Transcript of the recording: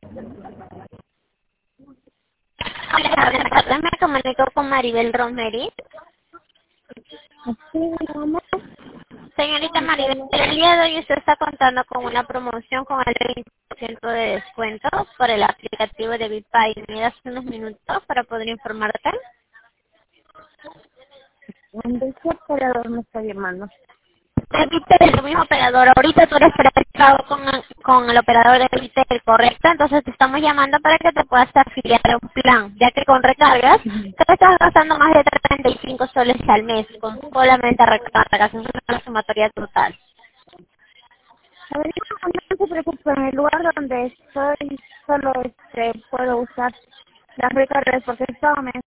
Hola, me comunico con Maribel Romeri. Sí, mamá. Señorita Maribel, el día de hoy usted está contando con una promoción con el 20% de descuento por el aplicativo de BitPay. ¿Me das unos minutos para poder informarte? ¿Dónde qué operador me está llamando? De Bitel, el mismo operador. Ahorita tú eres preparado con el operador de Bitel, ¿correcto? Entonces te estamos llamando para que te puedas afiliar a un plan, ya que con recargas te estás gastando más de 35 soles al mes con solamente recargas, es una sumatoria total. A ver, no se preocupe, en el lugar donde estoy solo puedo usar las recargas porque estaba